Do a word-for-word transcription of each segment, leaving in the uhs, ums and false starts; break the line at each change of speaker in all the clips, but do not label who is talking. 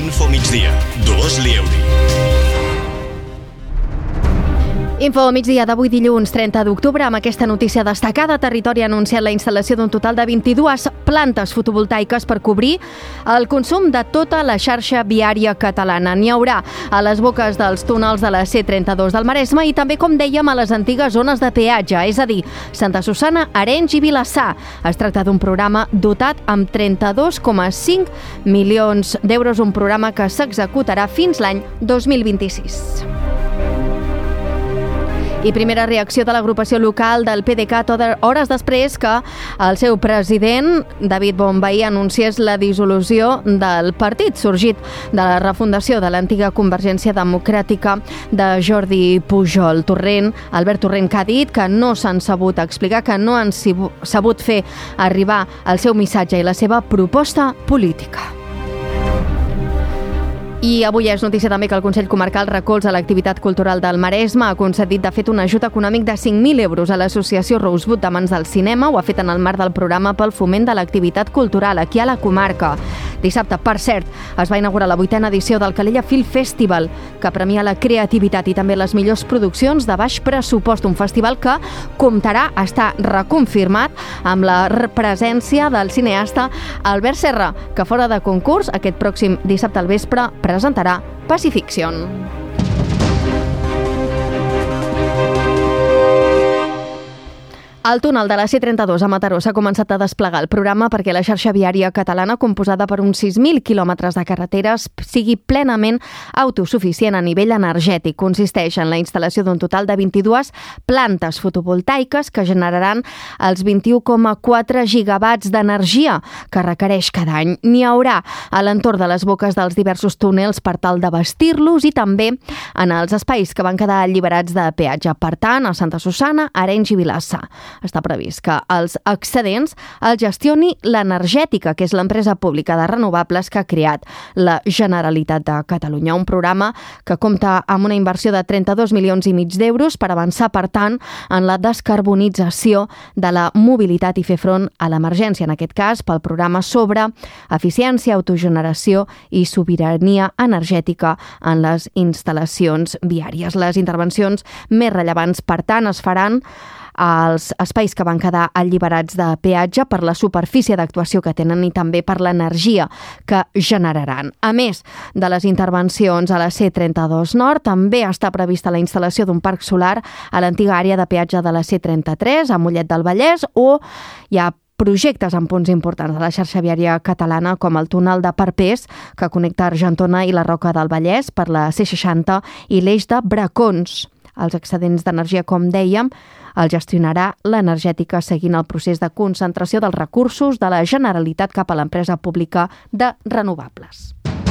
Info migdia, Dolors Lieuri.
Info migdia d'avui dilluns trenta d'octubre amb aquesta notícia destacada. Territori ha anunciat la instal·lació d'un total de vint-i-dues plantes fotovoltaiques per cobrir el consum de tota la xarxa viària catalana. N'hi haurà a les boques dels túnels de la C trenta-dos del Maresme i també, com dèiem, a les antigues zones de peatge, és a dir, Santa Susanna, Arenys i Vilassar. Es tracta d'un programa dotat amb trenta-dos coma cinc milions d'euros, un programa que s'executarà fins l'any dos mil vint-i-sis. I primera reacció de l'agrupació local del P D Cat hores després que el seu president, David Bonvehí, anunciés la dissolució del partit sorgit de la refundació de l'antiga Convergència Democràtica de Jordi Pujol. Torrent, Albert Torrent, que ha dit que no s'han sabut explicar, que no han sabut fer arribar el seu missatge i la seva proposta política. I avui és notícia també que el Consell Comarcal recolza l'activitat cultural del Maresme. Ha concedit, de fet, un ajut econòmic de cinc mil euros a l'associació Rosebud d'Amants del Cinema. Ho ha fet en el marc del programa pel foment de l'activitat cultural aquí a la comarca. Dissabte, per cert, es va inaugurar la vuitena edició del Calella Film Festival, que premia la creativitat i també les millors produccions de baix pressupost. Un festival que comptarà, està reconfirmat, amb la presència del cineasta Albert Serra, que fora de concurs aquest pròxim dissabte al vespre presentarà Pacifiction. Al túnel de la C trenta-dos a Mataró s'ha començat a desplegar el programa perquè la xarxa viària catalana, composada per uns sis mil quilòmetres de carreteres, sigui plenament autosuficient a nivell energètic. Consisteix en la instal·lació d'un total de vint-i-dues plantes fotovoltaiques que generaran els vint-i-u coma quatre gigawatts d'energia que requereix cada any. N'hi haurà a l'entorn de les boques dels diversos túnels per tal d'abastir-los i també en els espais que van quedar alliberats de peatge. Per tant, a Santa Susanna, Arenys i Vilassar. Està previst que els excedents els gestioni l'Energètica, que és l'empresa pública de renovables que ha creat la Generalitat de Catalunya. Un programa que compta amb una inversió de trenta-dos milions i mig d'euros per avançar, per tant, en la descarbonització de la mobilitat i fer front a l'emergència, en aquest cas pel programa sobre eficiència, autogeneració i sobirania energètica en les instal·lacions viàries. Les intervencions més rellevants, per tant, es faran als espais que van quedar alliberats de peatge per la superfície d'actuació que tenen i també per l'energia que generaran. A més de les intervencions a la C trenta-dos Nord, també està prevista la instal·lació d'un parc solar a l'antiga àrea de peatge de la C trenta-tres, a Mollet del Vallès, o hi ha projectes en punts importants de la xarxa viària catalana, com el túnel de Parpers, que connecta Argentona i la Roca del Vallès per la C seixanta i l'eix de Bracons. Els excedents d'energia, com dèiem, el gestionarà l'Energètica seguint el procés de concentració dels recursos de la Generalitat cap a l'empresa pública de renovables.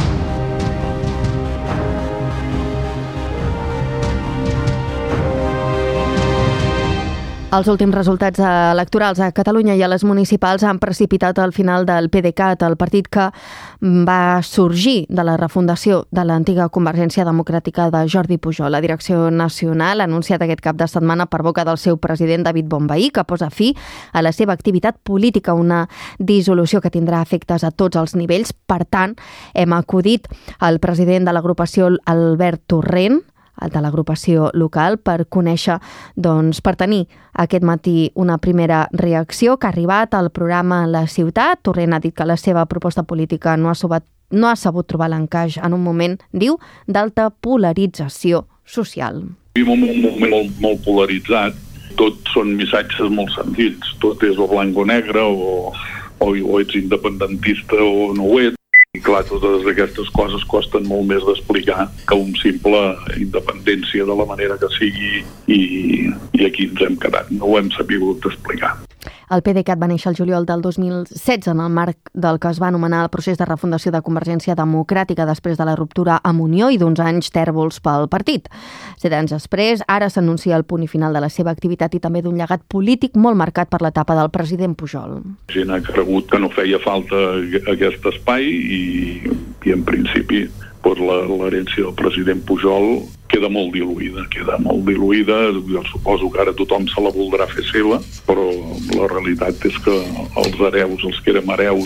Els últims resultats electorals a Catalunya i a les municipals han precipitat el final del P D Cat, el partit que va sorgir de la refundació de l'antiga Convergència Democràtica de Jordi Pujol. La direcció nacional ha anunciat aquest cap de setmana per boca del seu president David Bonvehí que posa fi a la seva activitat política, una dissolució que tindrà efectes a tots els nivells. Per tant, hem acudit al president de l'agrupació, Albert Torrent, de l'agrupació local, per conèixer, doncs, per tenir aquest matí una primera reacció que ha arribat al programa La Ciutat. Torrent ha dit que la seva proposta política no ha, sobat, no ha sabut trobar l'encaix en un moment, diu, d'alta polarització social.
Vivim en un moment molt, molt polaritzat. Tot són missatges molt senzills. Tot és o blanc o negre, o, o, o ets independentista o no ho ets. I clar, totes aquestes coses costen molt més d'explicar que un simple independència de la manera que sigui i, i aquí ens hem quedat. No ho hem sabut explicar.
El P D Cat va néixer el juliol del dos mil setze en el marc del que es va anomenar el procés de refundació de Convergència Democràtica després de la ruptura amb Unió i d'uns anys tèrbols pel partit. Set anys després, ara s'anuncia el punt i final de la seva activitat i també d'un llegat polític molt marcat per l'etapa del president Pujol.
La gent ha cregut que no feia falta aquest espai i, i en principi doncs l'herència del president Pujol queda molt diluïda, queda molt diluïda. Jo suposo que ara tothom se la voldrà fer seva, però la realitat és que els hereus, els que érem hereus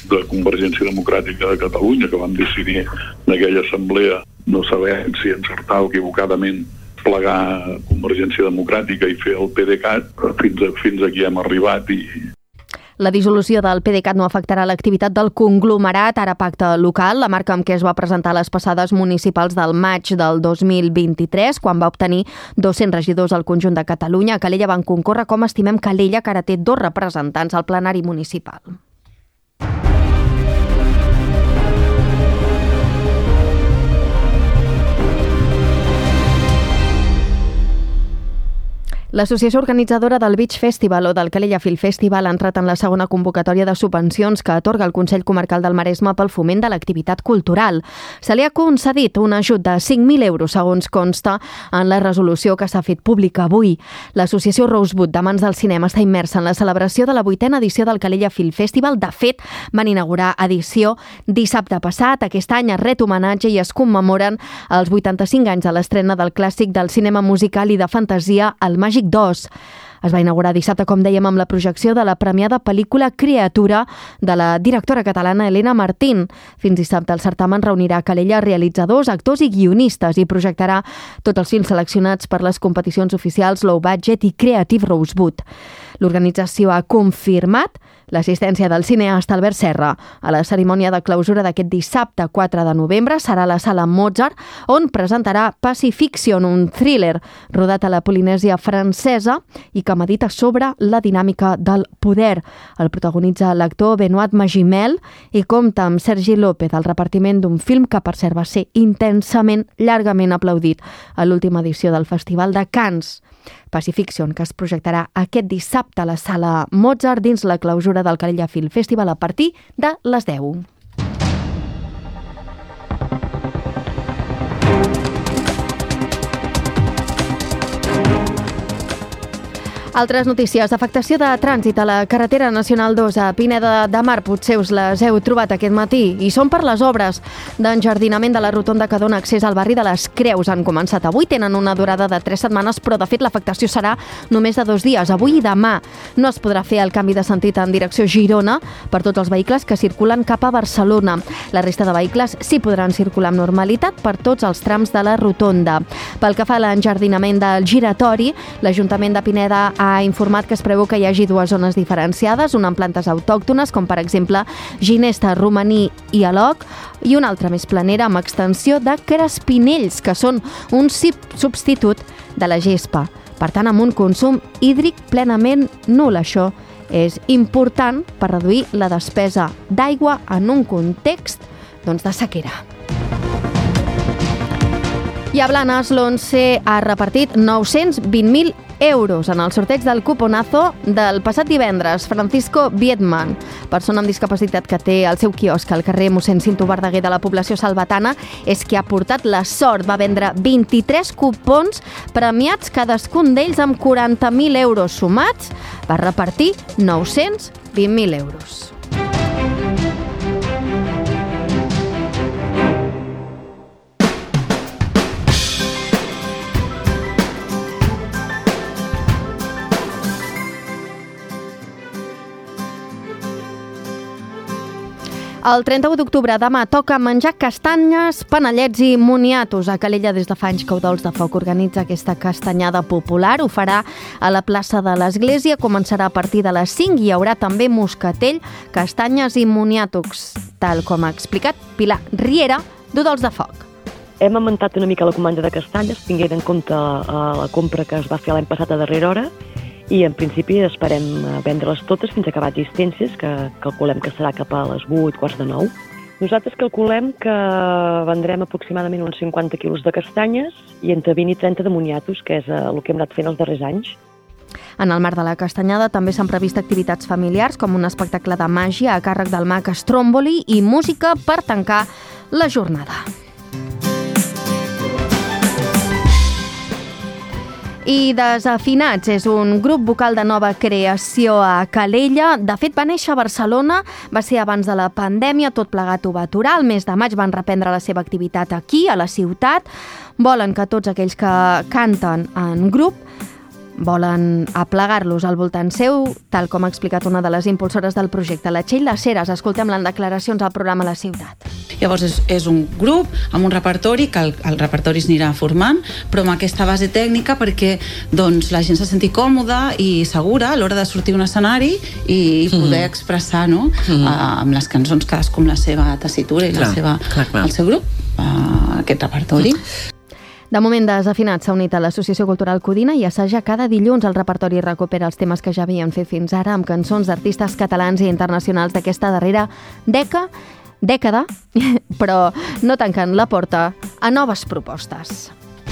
de Convergència Democràtica de Catalunya, que van decidir en aquella assemblea, no sabem si encertar o equivocadament, plegar Convergència Democràtica i fer el PDeCAT. Fins, a, fins aquí hem arribat i...
La dissolució del PDeCAT no afectarà l'activitat del conglomerat, ara pacte local, la marca amb què es va presentar a les passades municipals del maig del dos mil vint-i-tres, quan va obtenir dos-cents regidors al conjunt de Catalunya. A Calella van concórrer, com estimem, Calella, que ara té dos representants al plenari municipal. L'associació organitzadora del Beach Festival o del Calella Film Festival ha entrat en la segona convocatòria de subvencions que atorga el Consell Comarcal del Maresme pel foment de l'activitat cultural. Se li ha concedit un ajut de cinc mil euros, segons consta en la resolució que s'ha fet pública avui. L'associació Rosewood de Mans del Cinema està immersa en la celebració de la vuitena edició del Calella Film Festival. De fet, van inaugurar edició dissabte passat. Aquest any es ret homenatge i es commemoren els vuitanta-cinc anys de l'estrena del clàssic del cinema musical i de fantasia, El Màgic dos. Es va inaugurar dissabte, com dèiem, amb la projecció de la premiada pel·lícula Criatura de la directora catalana Elena Martín. Fins dissabte el certamen reunirà a Calella realitzadors, actors i guionistes i projectarà tots els films seleccionats per les competicions oficials Low Budget i Creative Rosewood. L'organització ha confirmat l'assistència del cineasta Albert Serra a la cerimònia de clausura d'aquest dissabte quatre de novembre. Serà a la sala Mozart, on presentarà Pacifiction, un thriller rodat a la Polinèsia francesa i que medita sobre la dinàmica del poder. El protagonitza l'actor Benoît Magimel i compta amb Sergi López al repartiment d'un film que, per cert, va ser intensament, llargament aplaudit a l'última edició del Festival de Cannes. Pacifiction, que es projectarà aquest dissabte a la sala Mozart dins la clausura del Calella Film Festival a partir de les deu. Altres notícies. Afectació de trànsit a la carretera nacional dos a Pineda de Mar. Potser us les heu trobat aquest matí. I són per les obres d'enjardinament de la rotonda que dona accés al barri de les Creus. Han començat avui, tenen una durada de tres setmanes, però de fet l'afectació serà només de dos dies, avui i demà. No es podrà fer el canvi de sentit en direcció Girona per tots els vehicles que circulen cap a Barcelona. La resta de vehicles sí podran circular amb normalitat per tots els trams de la rotonda. Pel que fa a l'enjardinament del giratori, l'Ajuntament de Pineda ha informat que es preveu que hi hagi dues zones diferenciades, una amb plantes autòctones, com per exemple ginesta, romaní i aloc, i una altra més planera amb extensió de crespinells, que són un substitut de la gespa. Per tant, amb un consum hídric plenament nul. Això és important per reduir la despesa d'aigua en un context doncs, de sequera. I a Blanes, l'Once ha repartit nou-cents vint mil euros en el sorteig del cuponazo del passat divendres. Francisco Vietman, persona amb discapacitat que té el seu quiosc al carrer mossèn Cinto Verdaguer de la població salvatana, és qui ha portat la sort. Va vendre vint-i-tres cupons premiats, cadascun d'ells amb quaranta mil euros sumats. Va repartir nou-cents vint mil euros. El trenta-u d'octubre, demà, toca menjar castanyes, panellets i moniatos. A Calella, des de fa anys, Caudols de Foc organitza aquesta castanyada popular. Ho farà a la plaça de l'Església. Començarà a partir de les cinc i hi haurà també moscatell, castanyes i moniatos, tal com ha explicat Pilar Riera, d'Udols de Foc.
Hem augmentat una mica la comanda de castanyes, tinguent en compte la compra que es va fer l'any passat a darrera hora, i en principi esperem vendre-les totes fins a acabar existències, que calculem que serà cap a les vuit, quarts de nou. Nosaltres calculem que vendrem aproximadament uns cinquanta quilos de castanyes i entre vint i trenta de moniatos, que és el que hem anat fent els darrers anys.
En el marc de la castanyada també s'han previst activitats familiars, com un espectacle de màgia a càrrec del mag Stromboli i música per tancar la jornada. I Desafinats és un grup vocal de nova creació a Calella. De fet, va néixer a Barcelona, va ser abans de la pandèmia, tot plegat ho va aturar. El mes de maig van reprendre la seva activitat aquí, a la ciutat. Volen que tots aquells que canten en grup volen aplegar-los al voltant seu, tal com ha explicat una de les impulsores del projecte, la Txell Laceres. Escoltem-la en declaracions al programa La Ciutat.
Llavors és, és un grup amb un repertori que el, el repertori s'anirà formant, però amb aquesta base tècnica perquè doncs, la gent se senti còmoda i segura a l'hora de sortir a un escenari i poder mm. expressar, no? mm. uh, amb les cançons cadascú amb la seva tessitura i clar, la seva, clar, clar. el seu grup uh, aquest repertori. Mm.
De moment, Desafinat s'ha unit a l'Associació Cultural Codina i assaja cada dilluns el repertori i recupera els temes que ja havien fet fins ara amb cançons d'artistes catalans i internacionals d'aquesta darrera dècada, dècada, però no tancant la porta a noves propostes.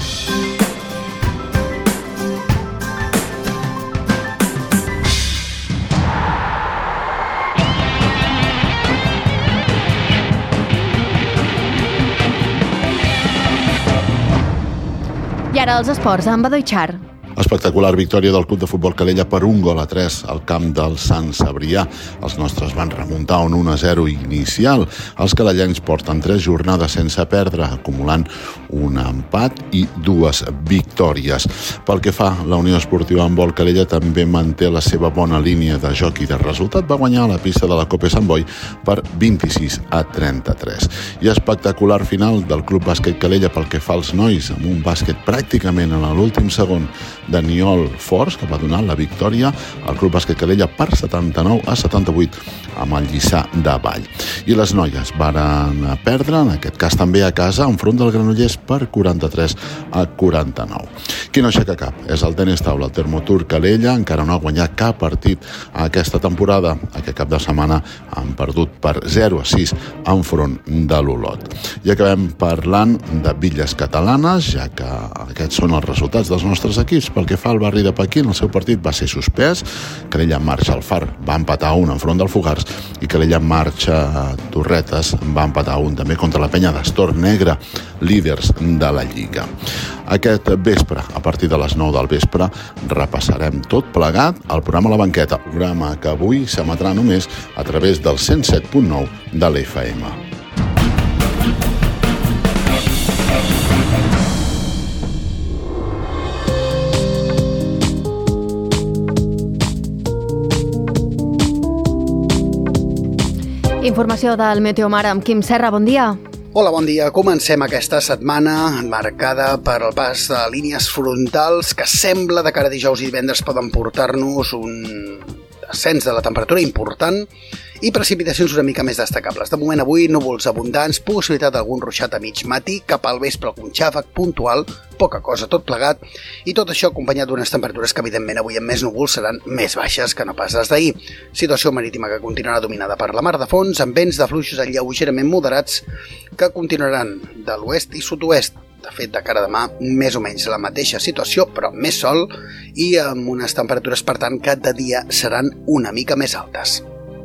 I ara els esports, amb Badoi Char.
Espectacular victòria del Club de Futbol Calella per un gol a tres al camp del Sant Cebrià. Els nostres van remuntar un un a zero inicial. Els calellencs porten tres jornades sense perdre, acumulant un empat i dues victòries. Pel que fa, la Unió Esportiva Handbol Calella també manté la seva bona línia de joc i de resultat. Va guanyar a la pista de la Copa Sant Boi per vint-i-sis a trenta-tres. I espectacular final del Club Bàsquet Calella pel que fa als nois, amb un bàsquet pràcticament en l'últim segon Daniel Forts, que va donar la victòria al Club Bàsquet Calella per setanta-nou a setanta-vuit amb el Lliçà de Vall. I les noies varen perdre, en aquest cas també a casa, enfront del Granollers per quaranta-tres a quaranta-nou. Qui no aixeca cap és el tenis taula. El Termotur Calella encara no ha guanyat cap partit aquesta temporada. Aquest cap de setmana han perdut per zero a sis enfront de l'Olot. I acabem parlant de bitlles catalanes, ja que aquests són els resultats dels nostres equips. Pel que fa al Barri de Pequín, el seu partit va ser suspès. Calella en marxa al Far va empatar a un enfront del Fogars i Calella en marxa a Torretes va empatar a un també contra la Penya d'Astor Negre, líders de la Lliga. Aquest vespre, a partir de les nou del vespre, repassarem tot plegat al programa La Banqueta, programa que avui s'emetrà només a través del cent set punt nou de l'F M.
Informació del Meteomar amb Quim Serra. Bon dia.
Hola, bon dia. Comencem aquesta setmana marcada per el pas de línies frontals que sembla de cara a dijous i divendres poden portar-nos un ascens de la temperatura important i precipitacions una mica més destacables. De moment avui, núvols abundants, possibilitat d'algun ruixat a mig matí, cap al vespre algun xàfec puntual, poca cosa tot plegat, i tot això acompanyat d'unes temperatures que evidentment avui amb més núvols seran més baixes que no pas les d'ahir. Situació marítima que continuarà dominada per la mar de fons, amb vents de fluixos lleugerament moderats que continuaran de l'oest i sud-oest. De fet, de cara a demà, més o menys la mateixa situació, però més sol i amb unes temperatures, per tant, que de dia seran una mica més altes.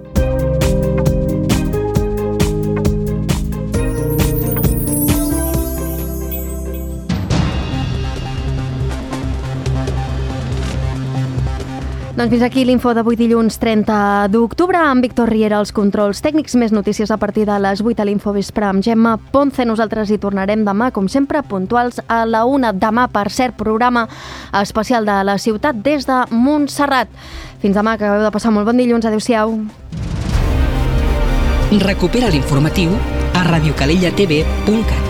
Doncs fins aquí l'info d'avui dilluns trenta d'octubre amb Víctor Riera als controls tècnics. Més notícies a partir de les vuit a l'Infovespre amb Gemma Ponce. Nosaltres hi tornarem demà, com sempre, puntuals a la una. Demà, per cert, programa especial de la ciutat des de Montserrat. Fins demà, que acabeu de passar molt bon dilluns. Adéu-siau.
Recupera l'informatiu a radiocalellatv punt cat.